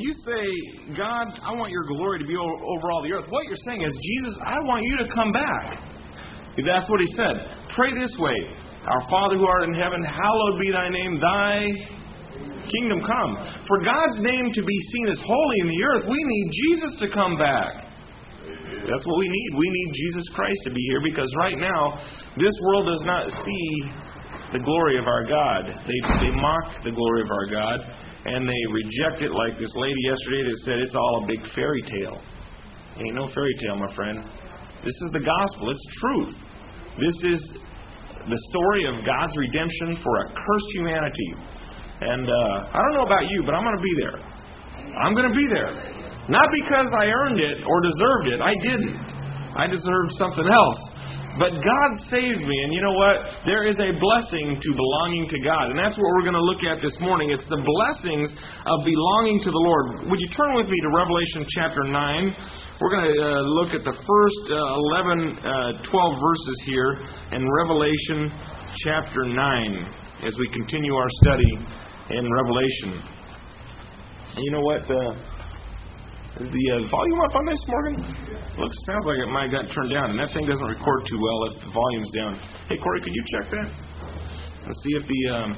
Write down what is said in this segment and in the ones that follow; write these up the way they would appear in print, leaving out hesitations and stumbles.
you say, God, I want your glory to be over all the earth, what you're saying is, Jesus, I want you to come back. That's what he said. Pray this way. Our Father who art in heaven, hallowed be thy name, thy kingdom come. For God's name to be seen as holy in the earth, we need Jesus to come back. That's what we need. We need Jesus Christ to be here, because right now, this world does not see the glory of our God. They mock the glory of our God, and they reject it, like this lady yesterday that said it's all a big fairy tale. Ain't no fairy tale, my friend. This is the gospel. It's truth. This is the story of God's redemption for a cursed humanity. And I don't know about you, but I'm going to be there. I'm going to be there. Not because I earned it or deserved it. I didn't. I deserved something else. But God saved me, and you know what? There is a blessing to belonging to God, and that's what we're going to look at this morning. It's the blessings of belonging to the Lord. Would you turn with me to Revelation chapter 9? We're going to look at the first 11, 12 verses here in Revelation chapter 9 as we continue our study in Revelation. And you know what? Is the volume up on this, Morgan? Sounds like it might have got turned down, and that thing doesn't record too well if the volume's down. Hey, Corey, could you check that? Let's see if the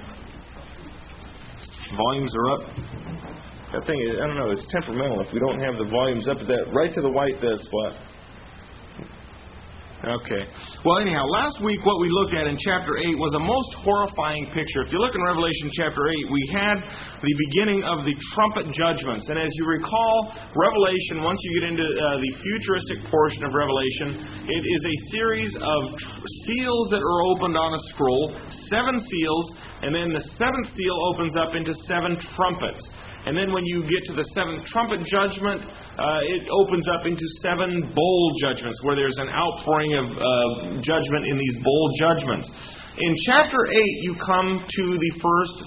volumes are up. That thing, I don't know, it's temperamental if we don't have the volumes up at that, right to the white spot. Okay. Well, anyhow, last week what we looked at in chapter 8 was a most horrifying picture. If you look in Revelation chapter 8, we had the beginning of the trumpet judgments. And as you recall, Revelation, once you get into the futuristic portion of Revelation, it is a series of seals that are opened on a scroll, 7 seals, and then the 7th seal opens up into 7 trumpets. And then when you get to the 7th trumpet judgment, it opens up into 7 bowl judgments, where there's an outpouring of judgment in these bowl judgments. In chapter 8, you come to the first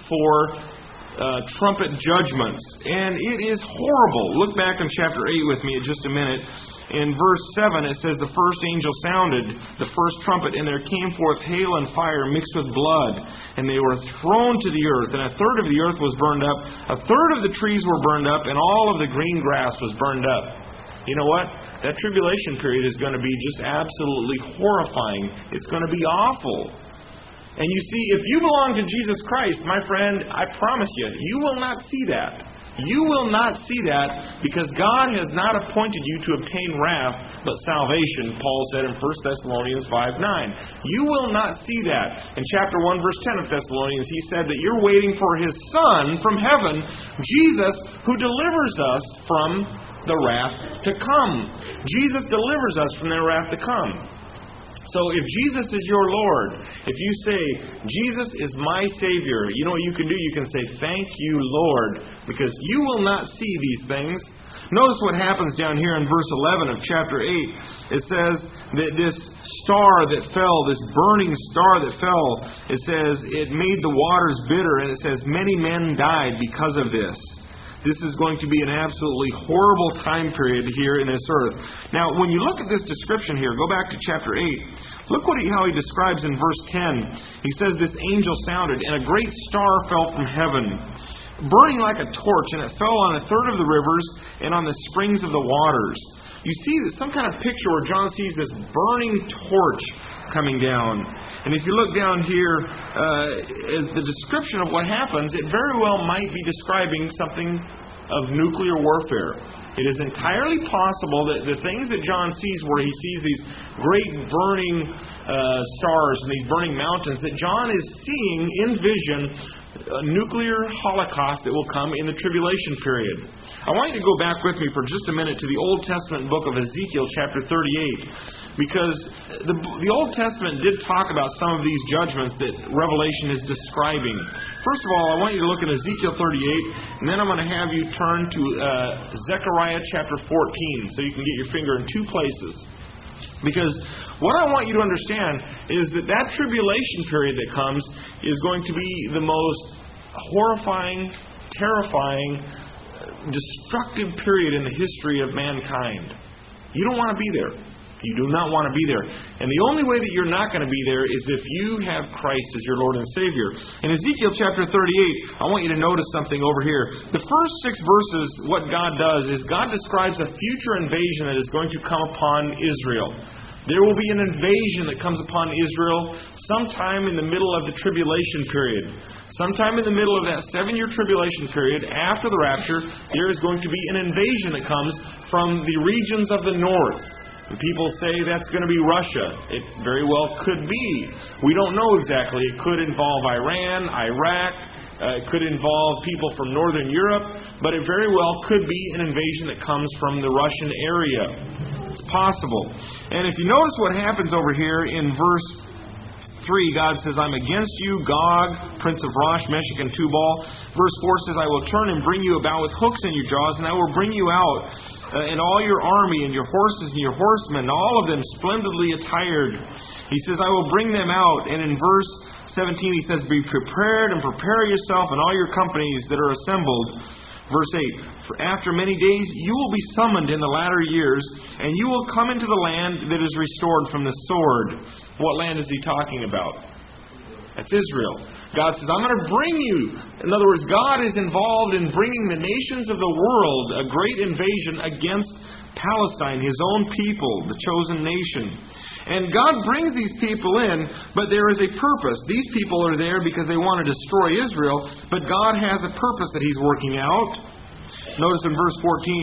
4 trumpet judgments. And it is horrible. Look back in chapter 8 with me in just a minute. In verse 7, it says, the first angel sounded the first trumpet, and there came forth hail and fire mixed with blood, and they were thrown to the earth, and a third of the earth was burned up, a third of the trees were burned up, and all of the green grass was burned up. You know what? That tribulation period is going to be just absolutely horrifying. It's going to be awful. And you see, if you belong to Jesus Christ, my friend, I promise you, you will not see that. You will not see that, because God has not appointed you to obtain wrath, but salvation, Paul said in 1 Thessalonians 5:9. You will not see that. In chapter 1, verse 10 of Thessalonians, he said that you're waiting for His Son from heaven, Jesus, who delivers us from the wrath to come. Jesus delivers us from the wrath to come. So if Jesus is your Lord, if you say, Jesus is my Savior, you know what you can do? You can say, thank you, Lord, because you will not see these things. Notice what happens down here in verse 11 of chapter 8. It says that this star that fell, this burning star that fell, it says it made the waters bitter, and it says many men died because of this. This is going to be an absolutely horrible time period here in this earth. Now, when you look at this description here, go back to chapter 8. Look how he describes in verse 10. He says, this angel sounded, and a great star fell from heaven, burning like a torch, and it fell on a third of the rivers and on the springs of the waters. You see some kind of picture where John sees this burning torch coming down. And if you look down here, the description of what happens, it very well might be describing something of nuclear warfare. It is entirely possible that the things that John sees, where he sees these great burning stars and these burning mountains, that John is seeing in vision a nuclear holocaust that will come in the tribulation period. I want you to go back with me for just a minute to the Old Testament book of Ezekiel chapter 38, because the Old Testament did talk about some of these judgments that Revelation is describing. First of all, I want you to look at Ezekiel 38, and then I'm going to have you turn to Zechariah chapter 14, so you can get your finger in 2 places. Because what I want you to understand is that tribulation period that comes is going to be the most horrifying, terrifying, destructive period in the history of mankind. You don't want to be there. You do not want to be there. And the only way that you're not going to be there is if you have Christ as your Lord and Savior. In Ezekiel chapter 38, I want you to notice something over here. The first 6 verses, what God does is God describes a future invasion that is going to come upon Israel. There will be an invasion that comes upon Israel sometime in the middle of the tribulation period. Sometime in the middle of that 7-year tribulation period, after the rapture, there is going to be an invasion that comes from the regions of the north. And people say that's going to be Russia. It very well could be. We don't know exactly. It could involve Iran, Iraq. It could involve people from Northern Europe. But it very well could be an invasion that comes from the Russian area. It's possible. And if you notice what happens over here in verse 3, God says, I'm against you, Gog, prince of Rosh, Meshech, and Tubal. Verse 4 says, I will turn and bring you about with hooks in your jaws, and I will bring you out, and all your army, and your horses, and your horsemen, all of them splendidly attired. He says, I will bring them out. And in verse 17 he says, be prepared and prepare yourself and all your companies that are assembled. Verse 8, for after many days you will be summoned in the latter years, and you will come into the land that is restored from the sword. What land is he talking about? That's Israel. God says, I'm going to bring you. In other words, God is involved in bringing the nations of the world a great invasion against Palestine, His own people, the chosen nation. And God brings these people in, but there is a purpose. These people are there because they want to destroy Israel, but God has a purpose that He's working out. Notice in verse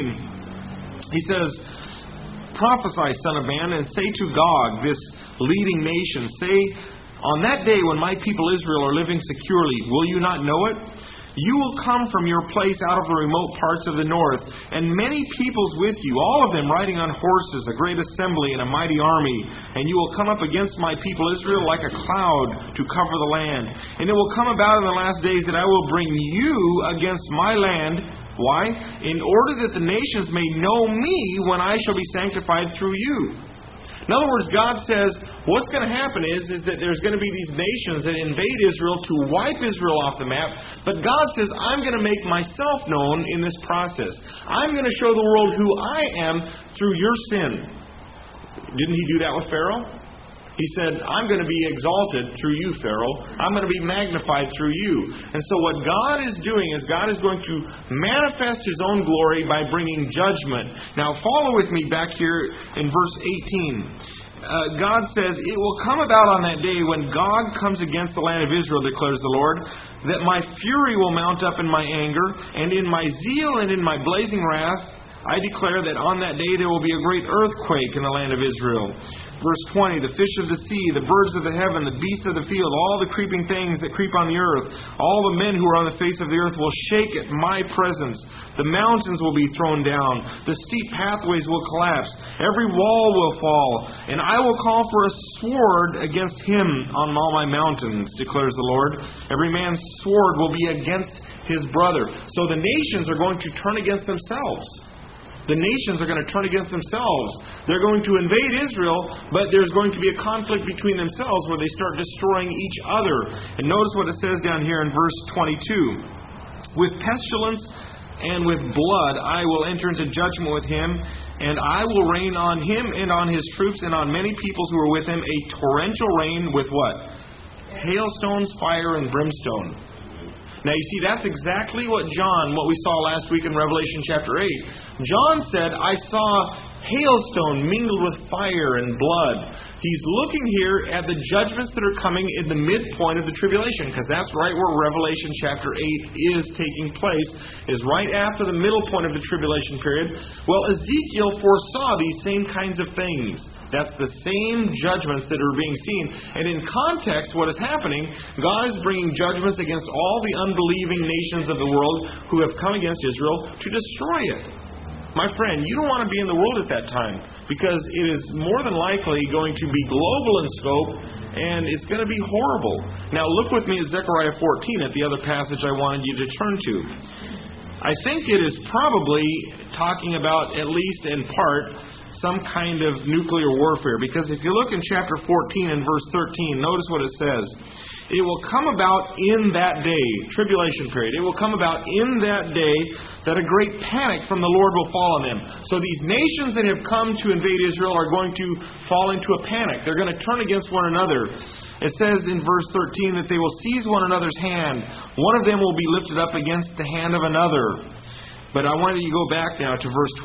14, He says, prophesy, son of man, and say to Gog, this leading nation, say, on that day when my people Israel are living securely, will you not know it? You will come from your place out of the remote parts of the north, and many peoples with you, all of them riding on horses, a great assembly and a mighty army. And you will come up against my people Israel like a cloud to cover the land. And it will come about in the last days that I will bring you against my land. Why? In order that the nations may know me when I shall be sanctified through you. In other words, God says what's going to happen is that there's going to be these nations that invade Israel to wipe Israel off the map. But God says, I'm going to make myself known in this process. I'm going to show the world who I am through your sin. Didn't He do that with Pharaoh? He said, I'm going to be exalted through you, Pharaoh. I'm going to be magnified through you. And so what God is doing is God is going to manifest His own glory by bringing judgment. Now follow with me back here in verse 18. God says, it will come about on that day when God comes against the land of Israel, declares the Lord, that my fury will mount up in my anger, and in my zeal and in my blazing wrath, I declare that on that day there will be a great earthquake in the land of Israel. Verse 20, the fish of the sea, the birds of the heaven, the beasts of the field, all the creeping things that creep on the earth, all the men who are on the face of the earth will shake at my presence. The mountains will be thrown down. The steep pathways will collapse. Every wall will fall. And I will call for a sword against him on all my mountains, declares the Lord. Every man's sword will be against his brother. So the nations are going to turn against themselves. The nations are going to turn against themselves. They're going to invade Israel, but there's going to be a conflict between themselves where they start destroying each other. And notice what it says down here in verse 22. With pestilence and with blood I will enter into judgment with him, and I will rain on him and on his troops and on many peoples who are with him a torrential rain with what? Hailstones, fire, and brimstone. Now you see, that's exactly what we saw last week in Revelation chapter 8. John said, I saw hailstone mingled with fire and blood. He's looking here at the judgments that are coming in the midpoint of the tribulation, because that's right where Revelation chapter 8 is taking place, is right after the middle point of the tribulation period. Well, Ezekiel foresaw these same kinds of things. That's the same judgments that are being seen. And in context, what is happening, God is bringing judgments against all the unbelieving nations of the world who have come against Israel to destroy it. My friend, you don't want to be in the world at that time, because it is more than likely going to be global in scope, and it's going to be horrible. Now look with me at Zechariah 14, at the other passage I wanted you to turn to. I think it is probably talking about, at least in part, some kind of nuclear warfare. Because if you look in chapter 14 and verse 13, notice what it says. It will come about in that day, tribulation period. It will come about in that day that a great panic from the Lord will fall on them. So these nations that have come to invade Israel are going to fall into a panic. They're going to turn against one another. It says in verse 13 that they will seize one another's hand. One of them will be lifted up against the hand of another. But I want you to go back now to verse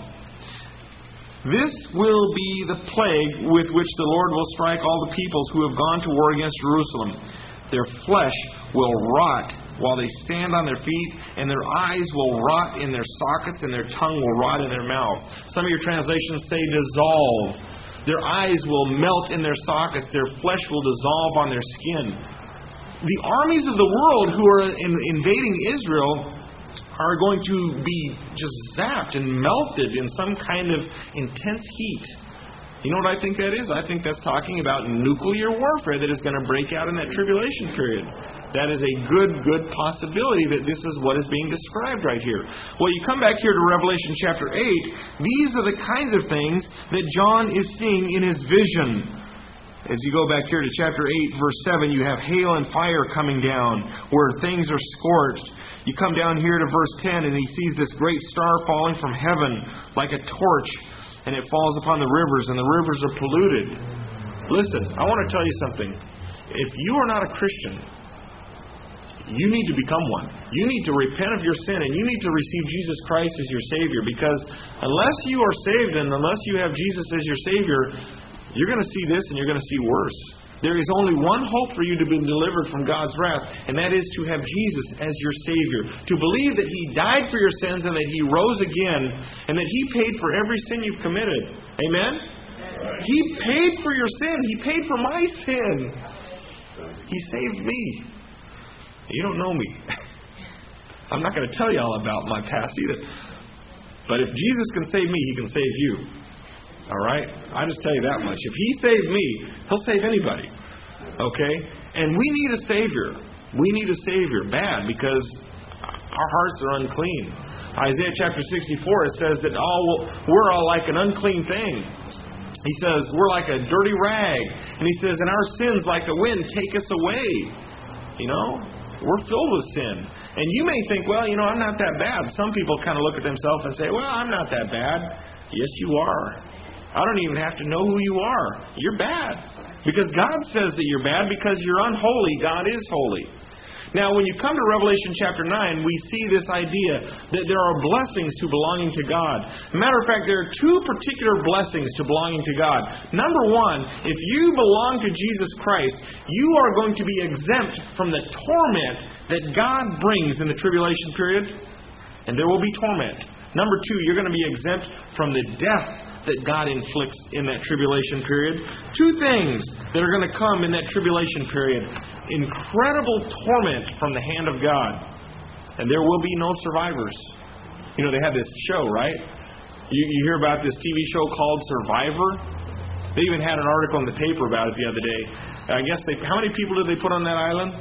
12. This will be the plague with which the Lord will strike all the peoples who have gone to war against Jerusalem. Their flesh will rot while they stand on their feet, and their eyes will rot in their sockets, and their tongue will rot in their mouth. Some of your translations say dissolve. Their eyes will melt in their sockets. Their flesh will dissolve on their skin. The armies of the world who are invading Israel are going to be just zapped and melted in some kind of intense heat. You know what I think that is? I think that's talking about nuclear warfare that is going to break out in that tribulation period. That is a good possibility that this is what is being described right here. Well, you come back here to Revelation chapter 8. These are the kinds of things that John is seeing in his vision. As you go back here to chapter 8, verse 7, you have hail and fire coming down where things are scorched. You come down here to verse 10 and he sees this great star falling from heaven like a torch, and it falls upon the rivers, and the rivers are polluted. Listen, I want to tell you something. If you are not a Christian, you need to become one. You need to repent of your sin, and you need to receive Jesus Christ as your Savior, because unless you are saved and unless you have Jesus as your Savior, you're going to see this and you're going to see worse. There is only one hope for you to be delivered from God's wrath, and that is to have Jesus as your Savior. To believe that He died for your sins and that He rose again and that He paid for every sin you've committed. Amen? He paid for your sin. He paid for my sin. He saved me. You don't know me. I'm not going to tell you all about my past either. But if Jesus can save me, He can save you. All right? I just tell you that much. If He saved me, He'll save anybody. Okay? And we need a Savior. We need a Savior bad because our hearts are unclean. Isaiah chapter 64, it says that we're all like an unclean thing. He says we're like a dirty rag. And He says, and our sins like the wind take us away. You know? We're filled with sin. And you may think, well, I'm not that bad. Some people kind of look at themselves and say, well, I'm not that bad. Yes, you are. I don't even have to know who you are. You're bad. Because God says that you're bad because you're unholy. God is holy. Now, when you come to Revelation chapter 9, we see this idea that there are blessings to belonging to God. Matter of fact, there are two particular blessings to belonging to God. Number one, if you belong to Jesus Christ, you are going to be exempt from the torment that God brings in the tribulation period. And there will be torment. Number two, you're going to be exempt from the death that God inflicts in that tribulation period. Two things that are going to come in that tribulation period. Incredible torment from the hand of God. And there will be no survivors. They have this show, right? You hear about this TV show called Survivor? They even had an article in the paper about it the other day. I guess how many people did they put on that island?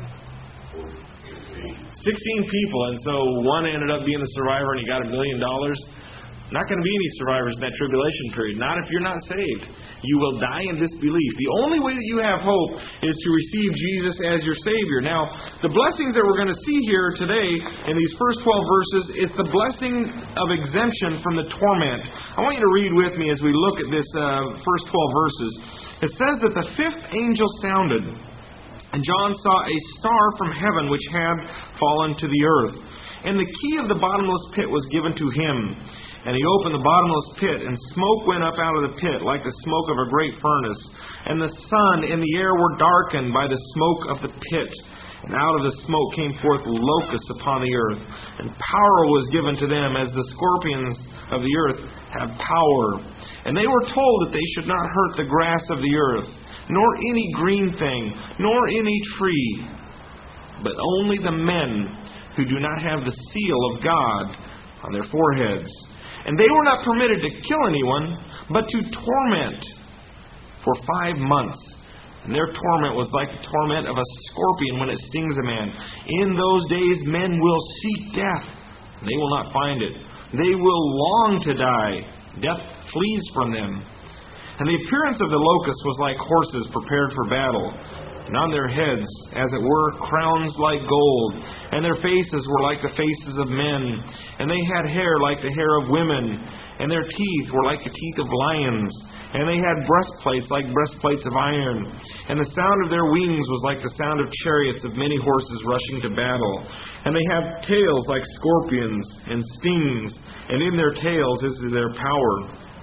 16 people. And so one ended up being the survivor and he got $1 million. Not going to be any survivors in that tribulation period. Not if you're not saved. You will die in disbelief. The only way that you have hope is to receive Jesus as your Savior. Now, the blessings that we're going to see here today in these first 12 verses is the blessing of exemption from the torment. I want you to read with me as we look at this first 12 verses. It says that the fifth angel sounded, and John saw a star from heaven which had fallen to the earth. And the key of the bottomless pit was given to him. And he opened the bottomless pit, and smoke went up out of the pit like the smoke of a great furnace. And the sun and the air were darkened by the smoke of the pit. And out of the smoke came forth locusts upon the earth. And power was given to them as the scorpions of the earth have power. And they were told that they should not hurt the grass of the earth, nor any green thing, nor any tree, but only the men who do not have the seal of God on their foreheads. And they were not permitted to kill anyone, but to torment for 5 months. And their torment was like the torment of a scorpion when it stings a man. In those days men will seek death, and they will not find it. They will long to die. Death flees from them. And the appearance of the locusts was like horses prepared for battle. and on their heads, as it were, crowns like gold, and their faces were like the faces of men, and they had hair like the hair of women, and their teeth were like the teeth of lions, and they had breastplates like breastplates of iron, and the sound of their wings was like the sound of chariots of many horses rushing to battle, and they have tails like scorpions, and stings, and in their tails is their power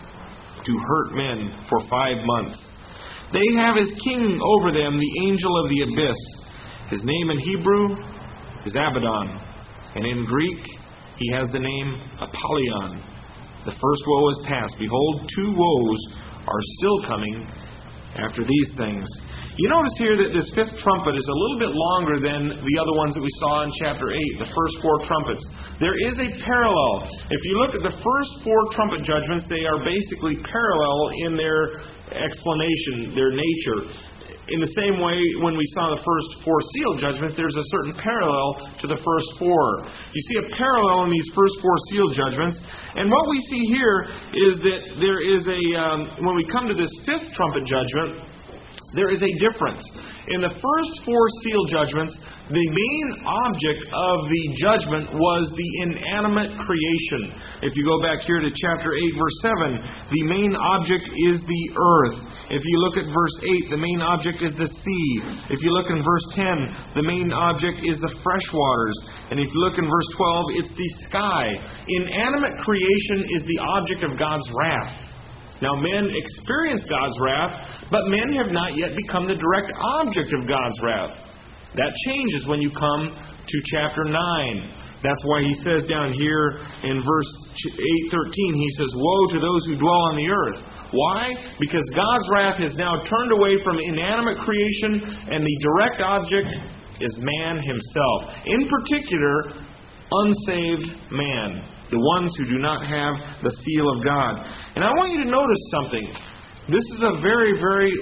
to hurt men for 5 months. They have as king over them the angel of the abyss. His name in Hebrew is Abaddon, and in Greek he has the name Apollyon. The first woe is past. Behold, 2 woes are still coming after these things. You notice here that this 5th trumpet is a little bit longer than the other ones that we saw in chapter 8, the first 4 trumpets. There is a parallel. If you look at the first 4 trumpet judgments, they are basically parallel in their explanation, their nature. In the same way, when we saw the first 4 seal judgments, there's a certain parallel to the first 4. You see a parallel in these first 4 seal judgments. And what we see here is that there is when we come to this 5th trumpet judgment, there is a difference. In the first 4 seal judgments, the main object of the judgment was the inanimate creation. If you go back here to chapter 8, verse 7, the main object is the earth. If you look at verse 8, the main object is the sea. If you look in verse 10, the main object is the fresh waters. And if you look in verse 12, it's the sky. Inanimate creation is the object of God's wrath. Now, men experience God's wrath, but men have not yet become the direct object of God's wrath. That changes when you come to chapter 9. That's why he says down here in verse 8:13, he says, "Woe to those who dwell on the earth." Why? Because God's wrath has now turned away from inanimate creation, and the direct object is man himself. In particular, unsaved man. The ones who do not have the seal of God. And I want you to notice something. This is a very, very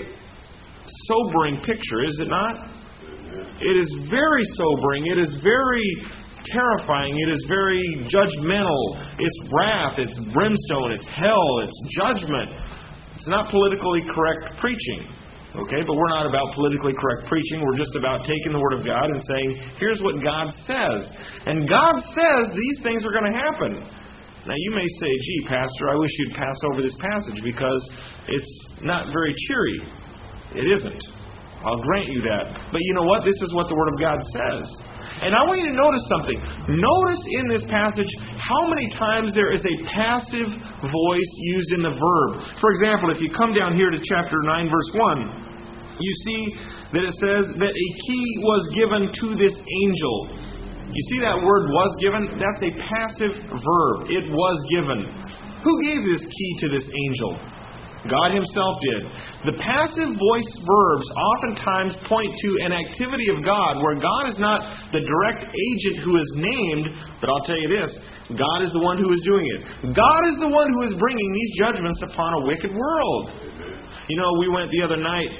sobering picture, is it not? It is very sobering. It is very terrifying. It is very judgmental. It's wrath. It's brimstone. It's hell. It's judgment. It's not politically correct preaching. Okay, but we're not about politically correct preaching. We're just about taking the Word of God and saying, here's what God says. And God says these things are going to happen. Now, you may say, gee, Pastor, I wish you'd pass over this passage because it's not very cheery. It isn't. I'll grant you that. But you know what? This is what the Word of God says. And I want you to notice something. Notice in this passage how many times there is a passive voice used in the verb. For example, if you come down here to chapter 9, verse 1, you see that it says that a key was given to this angel. You see that word "was given"? That's a passive verb. It was given. Who gave this key to this angel? God himself did. The passive voice verbs oftentimes point to an activity of God where God is not the direct agent who is named, but I'll tell you this, God is the one who is doing it. God is the one who is bringing these judgments upon a wicked world. You know, we went the other night,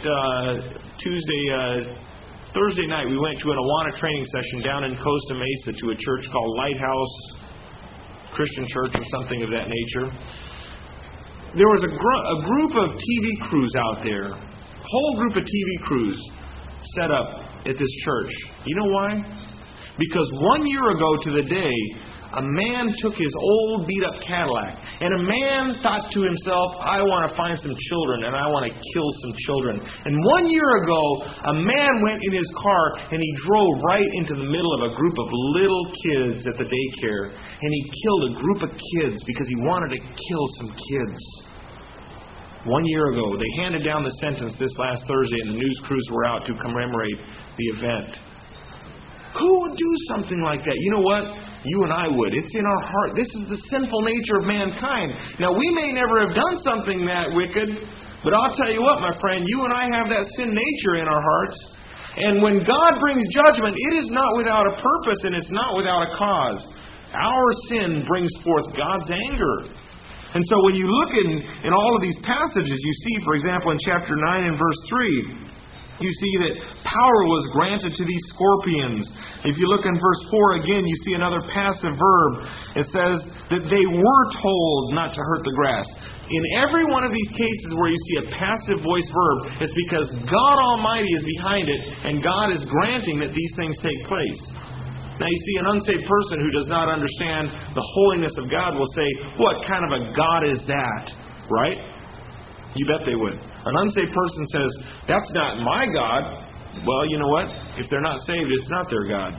Thursday night, we went to an Awana training session down in Costa Mesa to a church called Lighthouse Christian Church or something of that nature. There was a group of TV crews out there, a whole group of TV crews set up at this church. You know why? Because 1 year ago to the day, a man took his old beat-up Cadillac, and a man thought to himself, I want to find some children, and I want to kill some children. And 1 year ago, a man went in his car, and he drove right into the middle of a group of little kids at the daycare, and he killed a group of kids because he wanted to kill some kids. 1 year ago, they handed down the sentence this last Thursday, and the news crews were out to commemorate the event. Who would do something like that? You know what? You and I would. It's in our heart. This is the sinful nature of mankind. Now, we may never have done something that wicked, but I'll tell you what, my friend, you and I have that sin nature in our hearts. And when God brings judgment, it is not without a purpose and it's not without a cause. Our sin brings forth God's anger. And so when you look in all of these passages, you see, for example, in chapter 9 and verse 3, You see that power was granted to these scorpions. If you look in verse 4 again, you see another passive verb. It says that they were told not to hurt the grass. In every one of these cases where you see a passive voice verb, it's because God Almighty is behind it, and God is granting that these things take place. Now you see, an unsaved person who does not understand the holiness of God will say, what kind of a God is that? Right? You bet they would. An unsaved person says, that's not my God. Well, you know what? If they're not saved, it's not their God.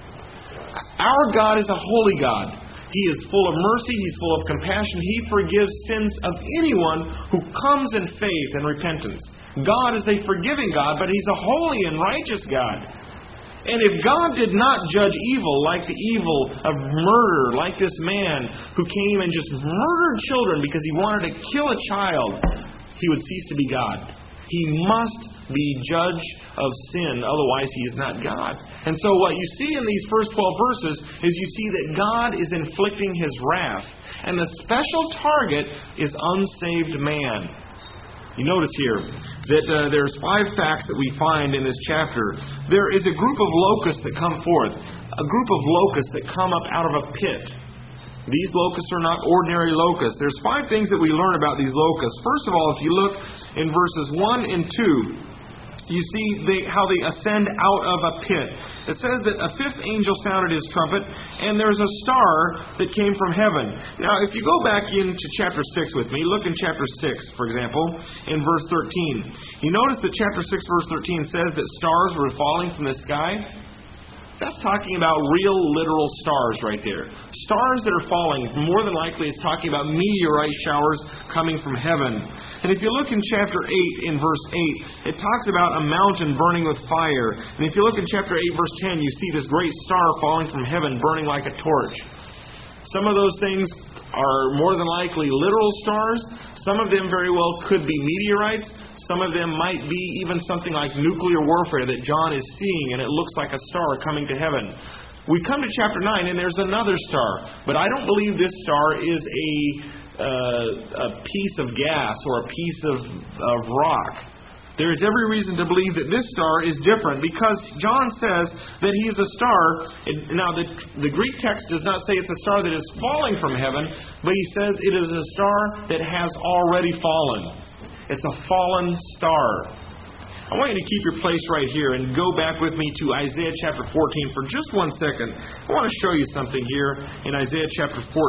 Our God is a holy God. He is full of mercy. He's full of compassion. He forgives sins of anyone who comes in faith and repentance. God is a forgiving God, but He's a holy and righteous God. And if God did not judge evil like the evil of murder, like this man who came and just murdered children because he wanted to kill a child, He would cease to be God. He must be judge of sin, otherwise He is not God. And so what you see in these first 12 verses is you see that God is inflicting His wrath. And the special target is unsaved man. You notice here that there's 5 facts that we find in this chapter. There is a group of locusts that come forth. A group of locusts that come up out of a pit. These locusts are not ordinary locusts. There's 5 things that we learn about these locusts. First of all, if you look in verses 1 and 2, you see how they ascend out of a pit. It says that a 5th angel sounded his trumpet, and there's a star that came from heaven. Now, if you go back into chapter 6 with me, look in chapter 6, for example, in verse 13. You notice that chapter 6, verse 13 says that stars were falling from the sky. That's talking about real, literal stars right there. Stars that are falling. More than likely, it's talking about meteorite showers coming from heaven. And if you look in chapter 8, in verse 8, it talks about a mountain burning with fire. And if you look in chapter 8, verse 10, you see this great star falling from heaven, burning like a torch. Some of those things are more than likely literal stars. Some of them very well could be meteorites. Some of them might be even something like nuclear warfare that John is seeing, and it looks like a star coming to heaven. We come to chapter 9, and there's another star. But I don't believe this star is a piece of gas or a piece of rock. There is every reason to believe that this star is different because John says that he is a star. Now, the Greek text does not say it's a star that is falling from heaven, but he says it is a star that has already fallen. It's a fallen star. I want you to keep your place right here and go back with me to Isaiah chapter 14 for just 1 second. I want to show you something here in Isaiah chapter 14.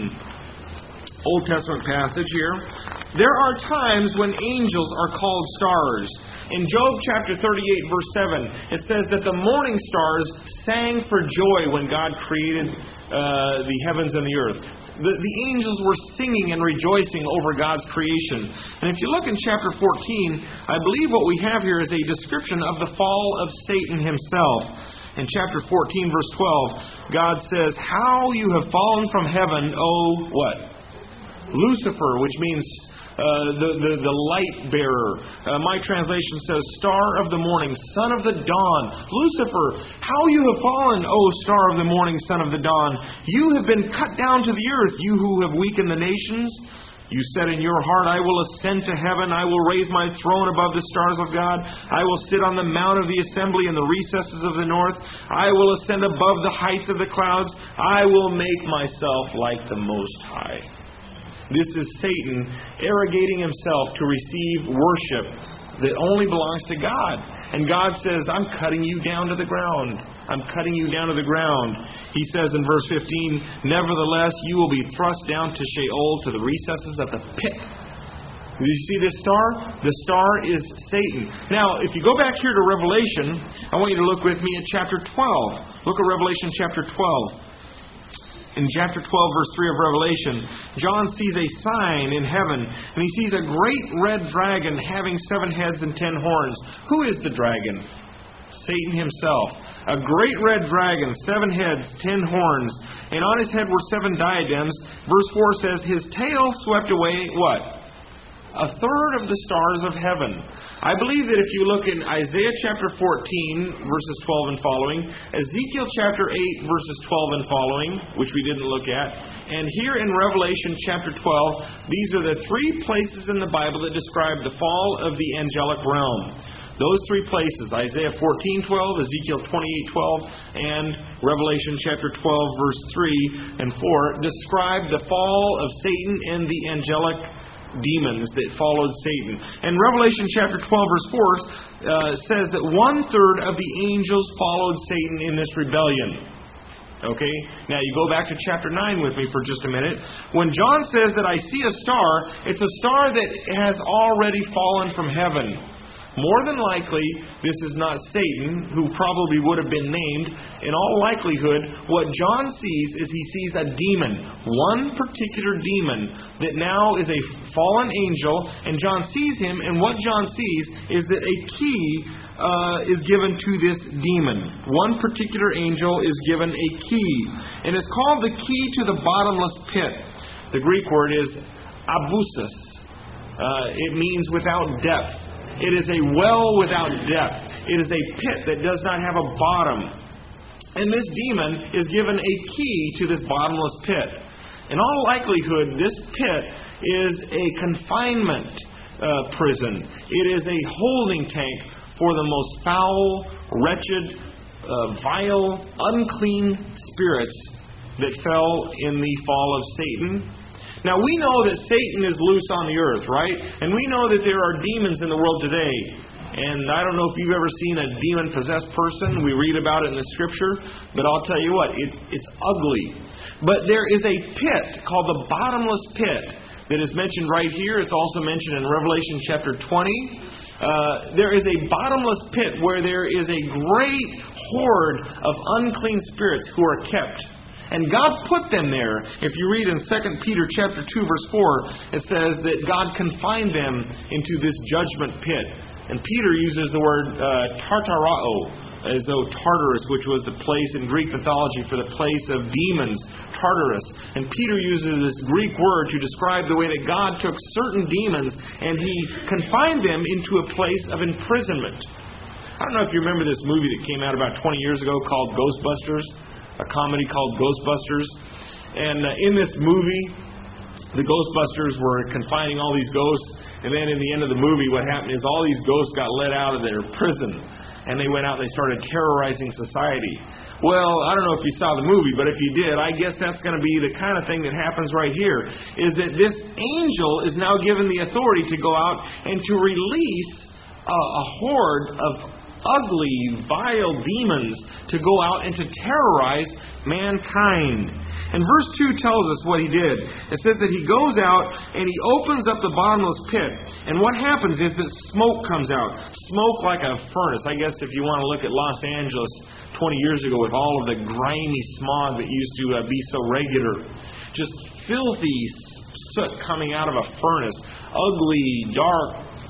Old Testament passage here. There are times when angels are called stars. In Job chapter 38 verse 7, it says that the morning stars sang for joy when God created the heavens and the earth. The angels were singing and rejoicing over God's creation. And if you look in chapter 14, I believe what we have here is a description of the fall of Satan himself. In chapter 14, verse 12, God says, "How you have fallen from heaven, O" what? Lucifer, which means the light bearer. My translation says, "Star of the morning, son of the dawn." Lucifer, how you have fallen, O star of the morning, son of the dawn. You have been cut down to the earth, you who have weakened the nations. You said in your heart, I will ascend to heaven. I will raise my throne above the stars of God. I will sit on the mount of the assembly in the recesses of the north. I will ascend above the heights of the clouds. I will make myself like the Most High. This is Satan arrogating himself to receive worship that only belongs to God. And God says, I'm cutting you down to the ground. I'm cutting you down to the ground. He says in verse 15, nevertheless, you will be thrust down to Sheol, to the recesses of the pit. Do you see this star? The star is Satan. Now, if you go back here to Revelation, I want you to look with me at chapter 12. Look at Revelation chapter 12. In chapter 12, verse 3 of Revelation, John sees a sign in heaven, and he sees a great red dragon having 7 heads and 10 horns. Who is the dragon? Satan himself. A great red dragon, 7 heads, 10 horns, and on his head were 7 diadems. Verse 4 says, his tail swept away, what? A third of the stars of heaven. I believe that if you look in Isaiah chapter 14, verses 12 and following, Ezekiel chapter 8, verses 12 and following, which we didn't look at, and here in Revelation chapter 12, these are the 3 places in the Bible that describe the fall of the angelic realm. Those three places, Isaiah 14:12, Ezekiel 28:12, and Revelation chapter 12, verse 3 and 4, describe the fall of Satan and the angelic demons that followed Satan. And Revelation chapter 12, verse 4 says that 1/3 of the angels followed Satan in this rebellion. Okay? Now you go back to chapter 9 with me for just a minute. When John says that I see a star, it's a star that has already fallen from heaven. More than likely, this is not Satan, who probably would have been named. In all likelihood, what John sees is he sees a demon. One particular demon that now is a fallen angel, and John sees him, and what John sees is that a key is given to this demon. One particular angel is given a key, and it's called the key to the bottomless pit. The Greek word is abusis. It means without depth. It is a well without depth. It is a pit that does not have a bottom. And this demon is given a key to this bottomless pit. In all likelihood, this pit is a confinement prison. It is a holding tank for the most foul, wretched, vile, unclean spirits that fell in the fall of Satan. Now, we know that Satan is loose on the earth, right? And we know that there are demons in the world today. And I don't know if you've ever seen a demon-possessed person. We read about it in the Scripture. But I'll tell you what, it's ugly. But there is a pit called the bottomless pit that is mentioned right here. It's also mentioned in Revelation chapter 20. There is a bottomless pit where there is a great horde of unclean spirits who are kept. And God put them there. If you read in 2 Peter chapter 2, verse 4, it says that God confined them into this judgment pit. And Peter uses the word tartarao, as though Tartarus, which was the place in Greek mythology for the place of demons, Tartarus. And Peter uses this Greek word to describe the way that God took certain demons and He confined them into a place of imprisonment. I don't know if you remember this movie that came out about 20 years ago called Ghostbusters. A comedy called Ghostbusters. And in this movie, the Ghostbusters were confining all these ghosts. And then in the end of the movie, what happened is all these ghosts got let out of their prison. And they went out and they started terrorizing society. Well, I don't know if you saw the movie, but if you did, I guess that's going to be the kind of thing that happens right here. Is that this angel is now given the authority to go out and to release a horde of ugly, vile demons to go out and to terrorize mankind. And verse 2 tells us what he did. It says that he goes out and he opens up the bottomless pit. And what happens is that smoke comes out. Smoke like a furnace. I guess if you want to look at Los Angeles 20 years ago with all of the grimy smog that used to be so regular. Just filthy soot coming out of a furnace. Ugly, dark,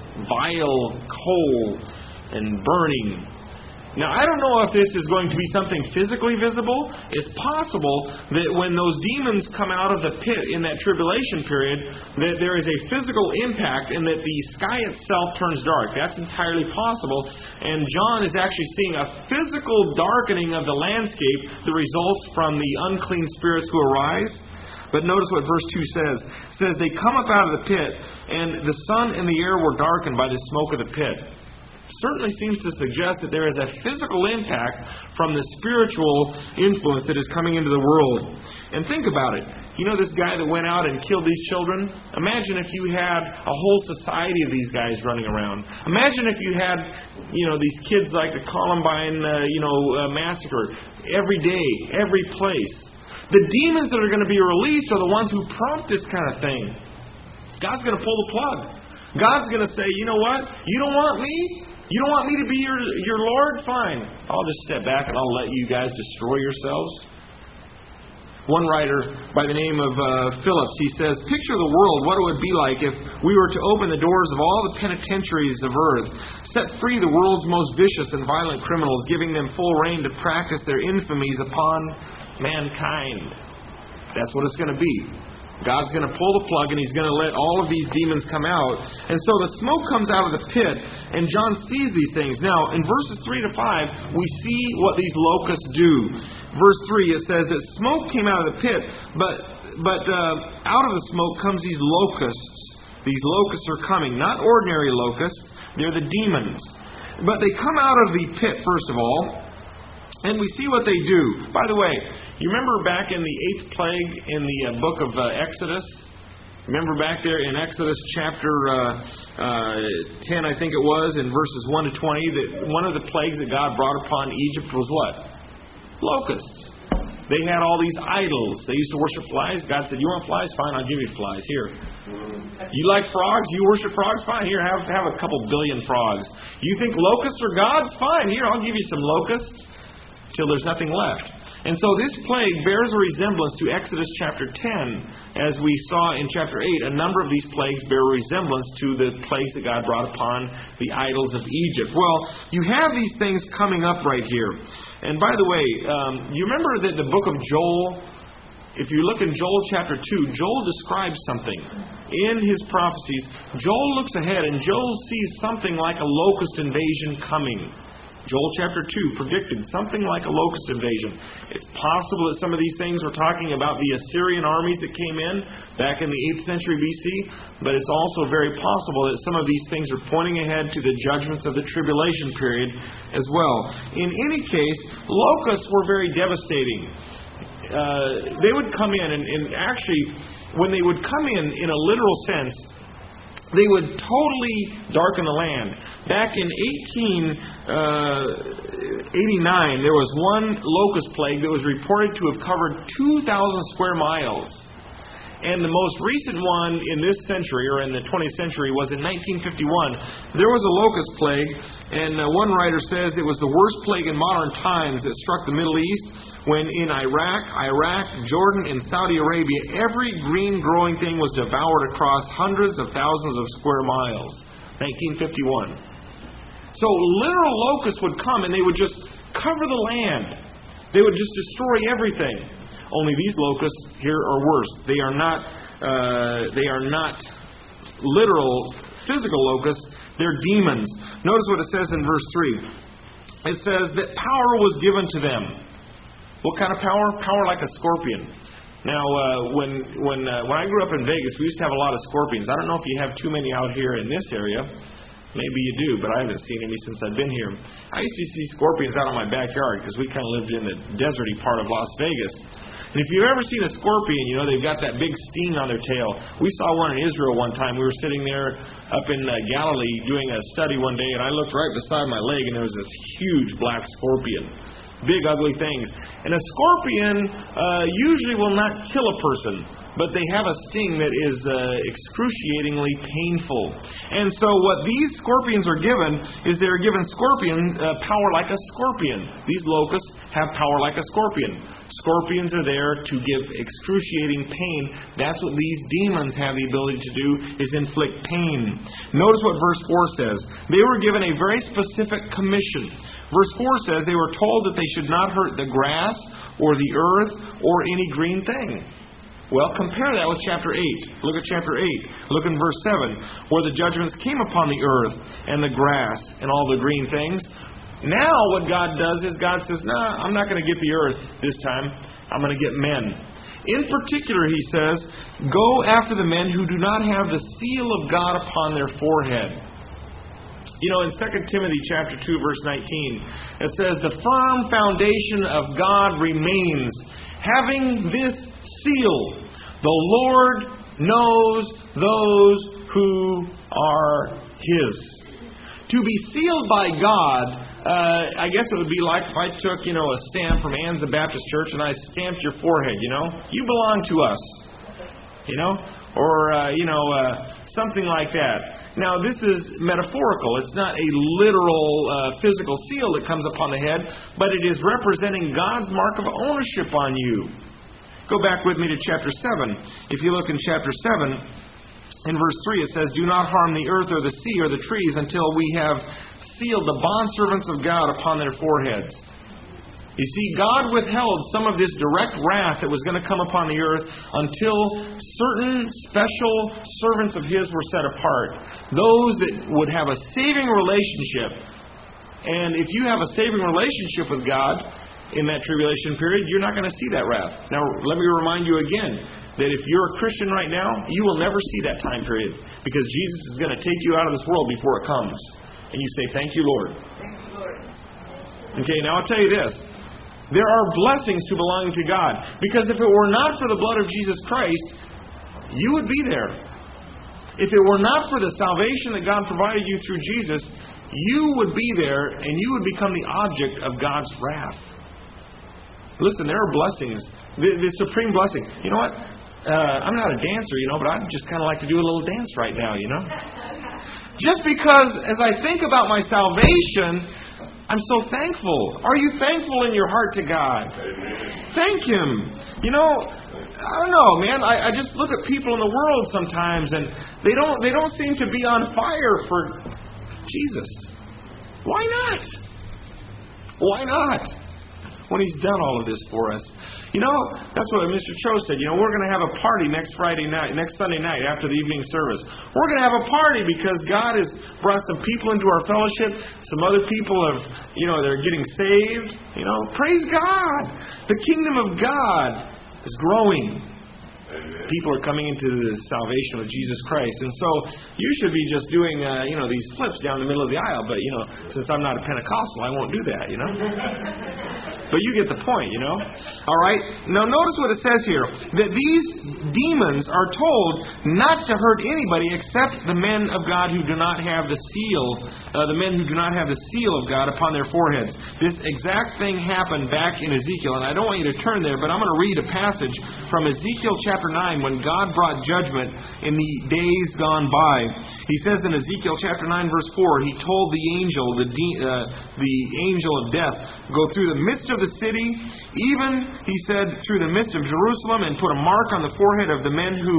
vile coal and burning. Now, I don't know if this is going to be something physically visible. It's possible that when those demons come out of the pit in that tribulation period, that there is a physical impact and that the sky itself turns dark. That's entirely possible. And John is actually seeing a physical darkening of the landscape that results from the unclean spirits who arise. But notice what verse 2 says. It says, they come up out of the pit, and the sun and the air were darkened by the smoke of the pit. Certainly seems to suggest that there is a physical impact from the spiritual influence that is coming into the world. And think about it. You know this guy that went out and killed these children? Imagine if you had a whole society of these guys running around. Imagine if you had, these kids like the Columbine, massacre every day, every place. The demons that are going to be released are the ones who prompt this kind of thing. God's going to pull the plug. God's going to say, you know what? You don't want me? You don't want me to be your Lord? Fine. I'll just step back and I'll let you guys destroy yourselves. One writer by the name of Phillips, he says, picture the world, what it would be like if we were to open the doors of all the penitentiaries of earth, set free the world's most vicious and violent criminals, giving them full reign to practice their infamies upon mankind. That's what it's going to be. God's going to pull the plug and He's going to let all of these demons come out. And so the smoke comes out of the pit, and John sees these things. Now, in verses 3 to 5, we see what these locusts do. Verse 3, it says that smoke came out of the pit, but out of the smoke comes these locusts. These locusts are coming. Not ordinary locusts, they're the demons. But they come out of the pit, first of all, and we see what they do. By the way, you remember back in the 8th plague in the book of Exodus? Remember back there in Exodus chapter 10, I think it was, in verses 1 to 20, that one of the plagues that God brought upon Egypt was what? Locusts. They had all these idols. They used to worship flies. God said, you want flies? Fine, I'll give you flies. Here. You like frogs? You worship frogs? Fine. Here, have a couple billion frogs. You think locusts are gods? Fine. Here, I'll give you some locusts till there's nothing left. And so this plague bears a resemblance to Exodus chapter 10. As we saw in chapter 8, a number of these plagues bear a resemblance to the plagues that God brought upon the idols of Egypt. Well, you have these things coming up right here. And by the way, you remember that the book of Joel, if you look in Joel chapter 2, Joel describes something. In his prophecies, Joel looks ahead and Joel sees something like a locust invasion coming. Joel chapter 2 predicted something like a locust invasion. It's possible that some of these things were talking about the Assyrian armies that came in back in the 8th century BC, but it's also very possible that some of these things are pointing ahead to the judgments of the tribulation period as well. In any case, locusts were very devastating. They would come in, and actually, when they would come in a literal sense, they would totally darken the land. Back in 1889, there was one locust plague that was reported to have covered 2,000 square miles. And the most recent one in this century, or in the 20th century, was in 1951. There was a locust plague, and one writer says it was the worst plague in modern times that struck the Middle East, when in Iraq, Jordan, and Saudi Arabia, every green growing thing was devoured across hundreds of thousands of square miles. 1951. So literal locusts would come and they would just cover the land. They would just destroy everything. Only these locusts here are worse. They are not literal physical locusts. They're demons. Notice what it says in verse 3. It says that power was given to them. What kind of power? Power like a scorpion. Now, when I grew up in Vegas, we used to have a lot of scorpions. I don't know if you have too many out here in this area. Maybe you do, but I haven't seen any since I've been here. I used to see scorpions out in my backyard because we kind of lived in the deserty part of Las Vegas. And if you've ever seen a scorpion, you know, they've got that big sting on their tail. We saw one in Israel one time. We were sitting there up in Galilee doing a study one day, and I looked right beside my leg, and there was this huge black scorpion. Big, ugly things. And a scorpion usually will not kill a person, but they have a sting that is excruciatingly painful. And so what these scorpions are given is they're given power like a scorpion. These locusts have power like a scorpion. Scorpions are there to give excruciating pain. That's what these demons have the ability to do, is inflict pain. Notice what verse 4 says. They were given a very specific commission. Verse 4 says they were told that they should not hurt the grass or the earth or any green thing. Well, compare that with chapter 8. Look at chapter 8. Look in verse 7, where the judgments came upon the earth and the grass and all the green things. Now what God does is God says, I'm not going to get the earth this time. I'm going to get men. In particular, he says, go after the men who do not have the seal of God upon their forehead. You know, in 2 Timothy chapter 2, verse 19, it says, the firm foundation of God remains, having this seal. The Lord knows those who are His. To be sealed by God, I guess it would be like if I took, a stamp from Anza Baptist Church and I stamped your forehead, You belong to us. Or something like that. Now, this is metaphorical. It's not a literal physical seal that comes upon the head, but it is representing God's mark of ownership on you. Go back with me to chapter 7. If you look in chapter 7, in verse 3, it says, do not harm the earth or the sea or the trees until we have sealed the bondservants of God upon their foreheads. You see, God withheld some of this direct wrath that was going to come upon the earth until certain special servants of His were set apart. Those that would have a saving relationship. And if you have a saving relationship with God in that tribulation period, you're not going to see that wrath. Now, let me remind you again that if you're a Christian right now, you will never see that time period because Jesus is going to take you out of this world before it comes. And you say, thank you, Lord. Okay, now I'll tell you this. There are blessings to belonging to God. Because if it were not for the blood of Jesus Christ, you would be there. If it were not for the salvation that God provided you through Jesus, you would be there and you would become the object of God's wrath. Listen, there are blessings. The supreme blessing. You know what? I'm not a dancer, but I'd just kind of like to do a little dance right now, Just because as I think about my salvation, I'm so thankful. Are you thankful in your heart to God? Amen. Thank Him. I don't know, man. I just look at people in the world sometimes, and they don't seem to be on fire for Jesus. Why not? Why not? When He's done all of this for us. That's what Mr. Cho said. We're going to have a party next Sunday night after the evening service. We're going to have a party because God has brought some people into our fellowship. Some other people have, they're getting saved. Praise God. The kingdom of God is growing. Amen. People are coming into the salvation of Jesus Christ. And so you should be just doing, these flips down the middle of the aisle. But, since I'm not a Pentecostal, I won't do that, But you get the point, All right? Now notice what it says here. That these demons are told not to hurt anybody except the men of God who do not have the seal, the men who do not have the seal of God upon their foreheads. This exact thing happened back in Ezekiel. And I don't want you to turn there, but I'm going to read a passage from Ezekiel chapter 9 when God brought judgment in the days gone by. He says in Ezekiel chapter 9 verse 4, He told the angel, the angel of death, go through the midst of the city, even, He said, through the midst of Jerusalem, and put a mark on the forehead of the men who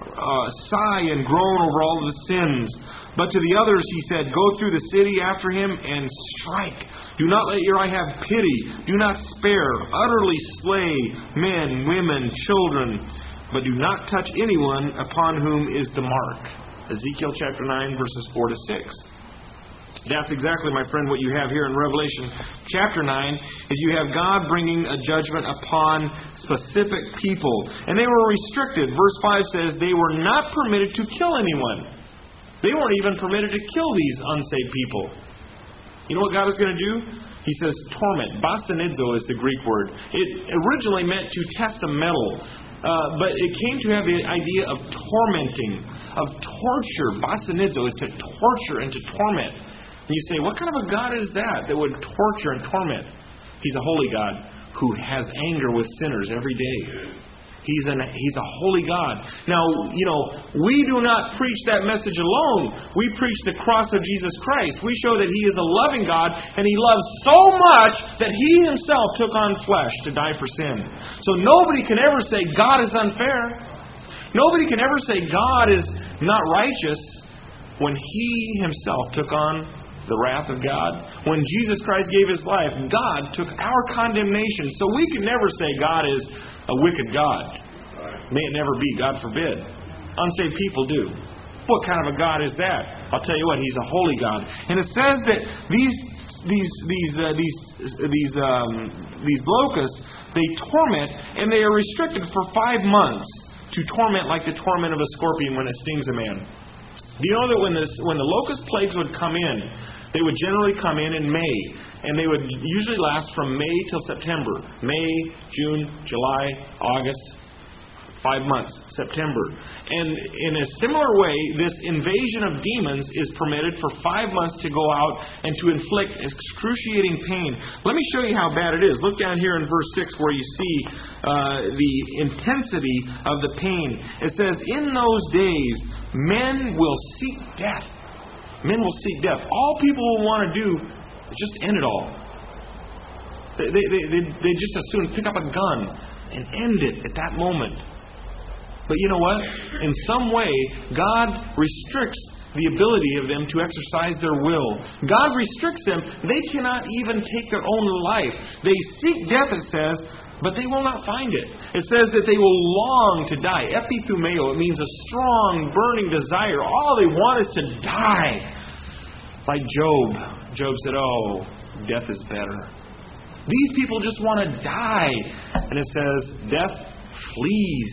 sigh and groan over all the sins. But to the others He said, go through the city after him and strike. Do not let your eye have pity. Do not spare. Utterly slay men, women, children. But do not touch anyone upon whom is the mark. Ezekiel chapter 9 verses 4 to 6. That's exactly, my friend, what you have here in Revelation chapter 9, is you have God bringing a judgment upon specific people. And they were restricted. Verse 5 says they were not permitted to kill anyone. They weren't even permitted to kill these unsaved people. You know what God is going to do? He says torment. Basanidzo is the Greek word. It originally meant to test a metal. But it came to have the idea of tormenting, of torture. Basanidzo is to torture and to torment. And you say, what kind of a God is that would torture and torment? He's a holy God who has anger with sinners every day. He's a holy God. Now, we do not preach that message alone. We preach the cross of Jesus Christ. We show that He is a loving God, and He loves so much that He Himself took on flesh to die for sin. So nobody can ever say God is unfair. Nobody can ever say God is not righteous when He Himself took on the wrath of God. When Jesus Christ gave His life, God took our condemnation. So we can never say God is a wicked God. May it never be, God forbid. Unsaved people do. What kind of a God is that? I'll tell you what, He's a holy God. And it says that these locusts, they torment, and they are restricted for 5 months to torment like the torment of a scorpion when it stings a man. Do you know that when the locust plagues would come in, they would generally come in May, and they would usually last from May till September. May, June, July, August, 5 months, September. And in a similar way, this invasion of demons is permitted for 5 months to go out and to inflict excruciating pain. Let me show you how bad it is. Look down here in verse 6 where you see the intensity of the pain. It says, in those days, men will seek death. Men will seek death. All people will want to do is just end it all. They just as soon pick up a gun and end it at that moment. But you know what? In some way, God restricts the ability of them to exercise their will. God restricts them. They cannot even take their own life. They seek death, it says, but they will not find it. It says that they will long to die. Epithumeo, it means a strong, burning desire. All they want is to die. Like Job. Job said, oh, death is better. These people just want to die. And it says, death flees.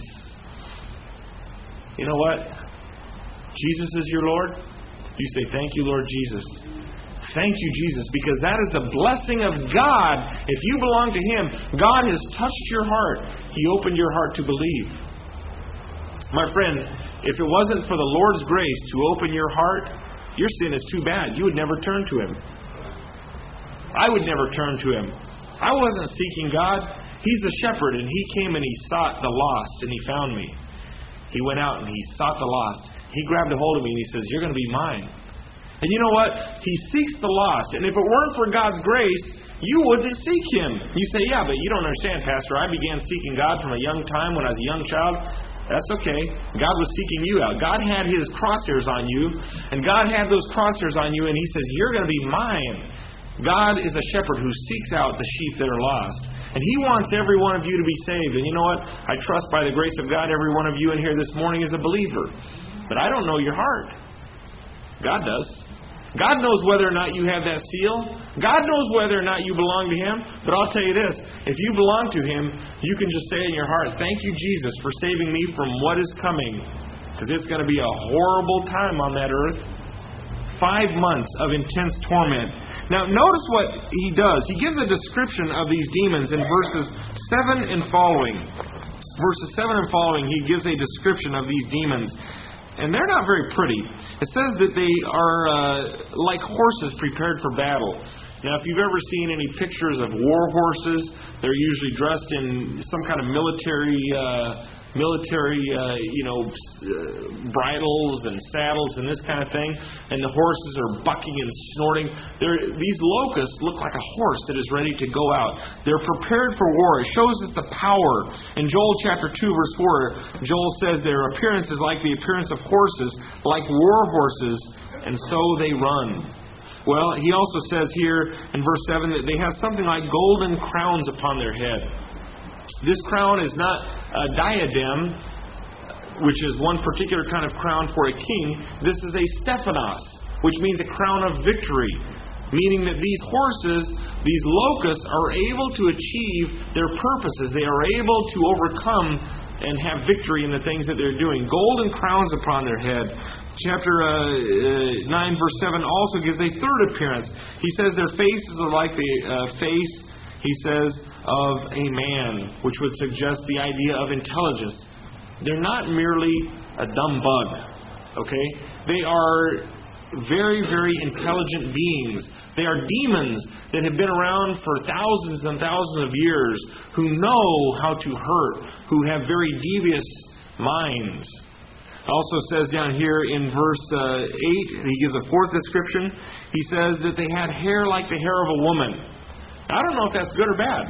You know what? Jesus is your Lord. You say, thank you, Lord Jesus. Thank you, Jesus, because that is the blessing of God. If you belong to Him, God has touched your heart. He opened your heart to believe. My friend, if it wasn't for the Lord's grace to open your heart, your sin is too bad. You would never turn to Him. I would never turn to Him. I wasn't seeking God. He's the shepherd, and He came and He sought the lost, and He found me. He went out and He sought the lost. He grabbed a hold of me and He says, "You're going to be mine." And you know what? He seeks the lost. And if it weren't for God's grace, you wouldn't seek Him. You say, "Yeah, but you don't understand, Pastor. I began seeking God from a young time when I was a young child." That's okay. God was seeking you out. God had His crosshairs on you, and God had those crosshairs on you, and He says, "You're going to be mine." God is a shepherd who seeks out the sheep that are lost. And He wants every one of you to be saved. And you know what? I trust by the grace of God, every one of you in here this morning is a believer. But I don't know your heart. God does. God knows whether or not you have that seal. God knows whether or not you belong to Him. But I'll tell you this, if you belong to Him, you can just say in your heart, "Thank you, Jesus, for saving me from what is coming." Because it's going to be a horrible time on that earth. 5 months of intense torment. Now notice what He does. He gives a description of these demons in verses 7 and following. Verses 7 and following, He gives a description of these demons. And they're not very pretty. It says that they are like horses prepared for battle. Now, if you've ever seen any pictures of war horses, they're usually dressed in some kind of military bridles and saddles and this kind of thing. And the horses are bucking and snorting. These locusts look like a horse that is ready to go out. They're prepared for war. It shows us the power. In Joel chapter 2, verse 4, Joel says their appearance is like the appearance of horses, like war horses, and so they run. Well, he also says here in verse 7 that they have something like golden crowns upon their head. This crown is not a diadem, which is one particular kind of crown for a king. This is a Stephanos, which means a crown of victory. Meaning that these horses, these locusts, are able to achieve their purposes. They are able to overcome and have victory in the things that they're doing. Golden crowns upon their head. Chapter 9, verse 7 also gives a third appearance. He says their faces are like the face, he says, of a man, which would suggest the idea of intelligence. They're not merely a dumb bug, okay? They are very, very intelligent beings. They are demons that have been around for thousands and thousands of years, who know how to hurt, who have very devious minds. It also says down here in verse 8, he gives a fourth description. He says that they had hair like the hair of a woman. Now, I don't know if that's good or bad.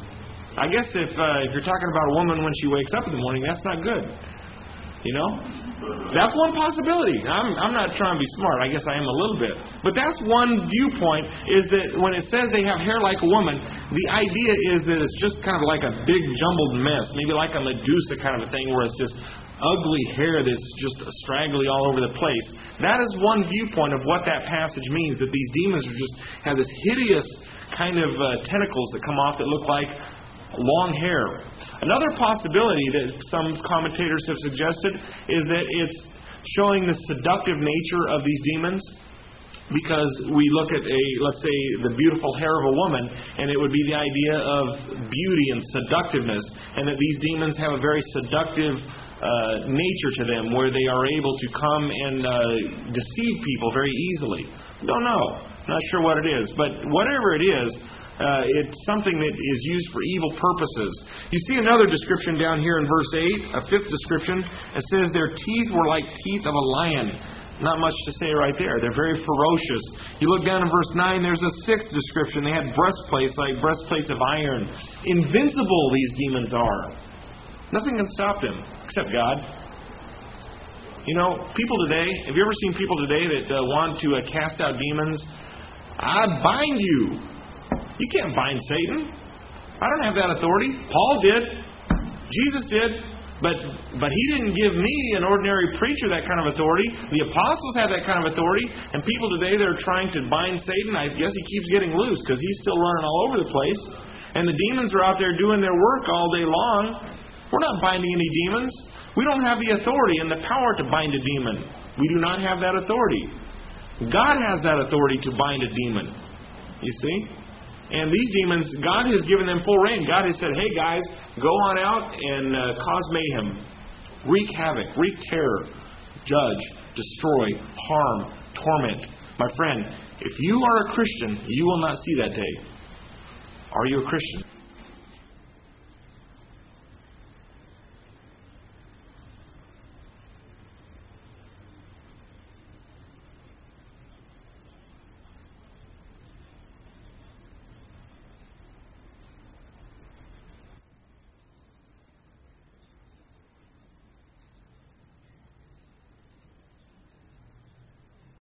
I guess if you're talking about a woman when she wakes up in the morning, that's not good. You know? That's one possibility. I'm not trying to be smart. I guess I am a little bit. But that's one viewpoint, is that when it says they have hair like a woman, the idea is that it's just kind of like a big jumbled mess. Maybe like a Medusa kind of a thing where it's just ugly hair that's just straggly all over the place. That is one viewpoint of what that passage means, that these demons are just have this hideous kind of tentacles that come off that look like long hair. Another possibility that some commentators have suggested is that it's showing the seductive nature of these demons, because we look at let's say, the beautiful hair of a woman, and it would be the idea of beauty and seductiveness, and that these demons have a very seductive nature to them, where they are able to come and deceive people very easily. Don't know. Not sure what it is. But whatever it is, it's something that is used for evil purposes. You see another description down here in verse 8, a fifth description. It says their teeth were like teeth of a lion. Not much to say right there. They're very ferocious. You look down in verse 9, there's a sixth description. They had breastplates like breastplates of iron. Invincible these demons are. Nothing can stop them except God. You know, people today, have you ever seen people today that want to cast out demons? I bind you. You can't bind Satan. I don't have that authority. Paul did. Jesus did. But he didn't give me, an ordinary preacher, that kind of authority. The apostles have that kind of authority. And people today that are trying to bind Satan, I guess he keeps getting loose because he's still running all over the place. And the demons are out there doing their work all day long. We're not binding any demons. We don't have the authority and the power to bind a demon. We do not have that authority. God has that authority to bind a demon. You see? And these demons, God has given them full reign. God has said, hey guys, go on out and cause mayhem. Wreak havoc, wreak terror, judge, destroy, harm, torment. My friend, if you are a Christian, you will not see that day. Are you a Christian?